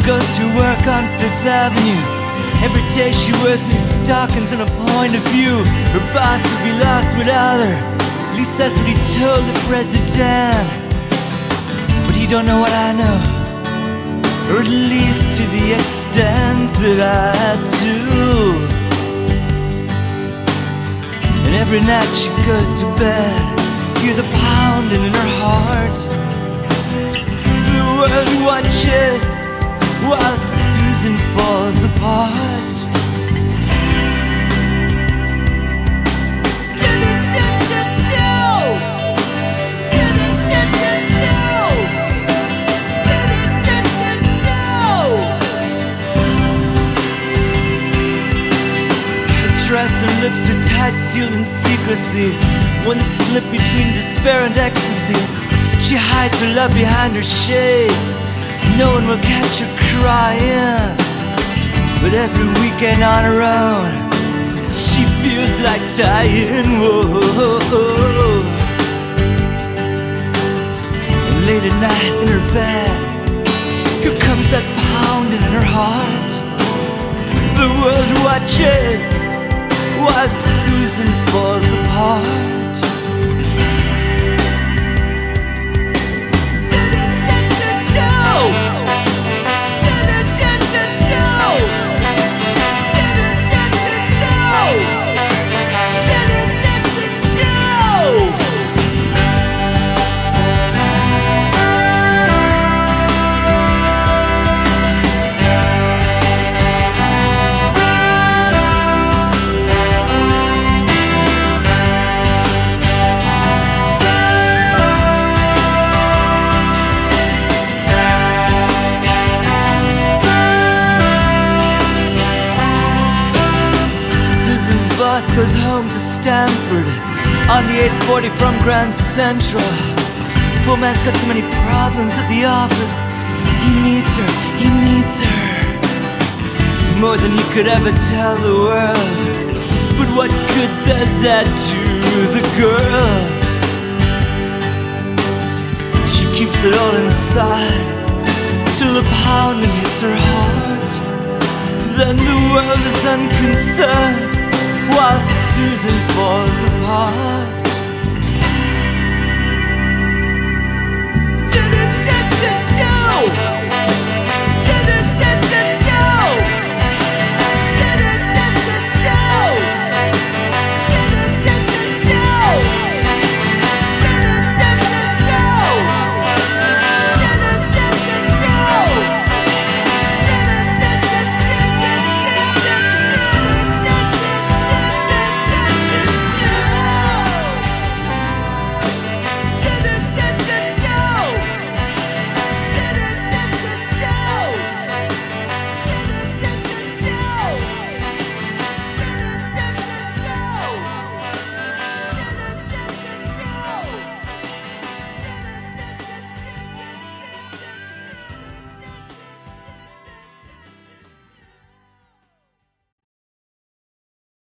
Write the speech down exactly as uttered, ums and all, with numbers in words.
goes to work on Fifth Avenue. Every day she wears new stockings and a point of view. Her boss would be lost without her. At least that's what he told the president. But he don't know what I know, or at least to the extent that I do. And every night she goes to bed, hear the pounding in her heart. The world watches while Susan falls apart. Dress and lips are tight, sealed in secrecy. One slip between despair and ecstasy. She hides her love behind her shades. No one will catch her crying. But every weekend on her own, she feels like dying. Whoa. And late at night in her bed, here comes that pounding in her heart. The world watches while Susan falls apart. Boss goes home to Stanford on the eight forty from Grand Central. Poor man's got so many problems at the office. He needs her, he needs her more than he could ever tell the world. But what good does that do the girl? She keeps it all inside till the pounding hits her heart. Then the world is unconcerned while Susan falls apart.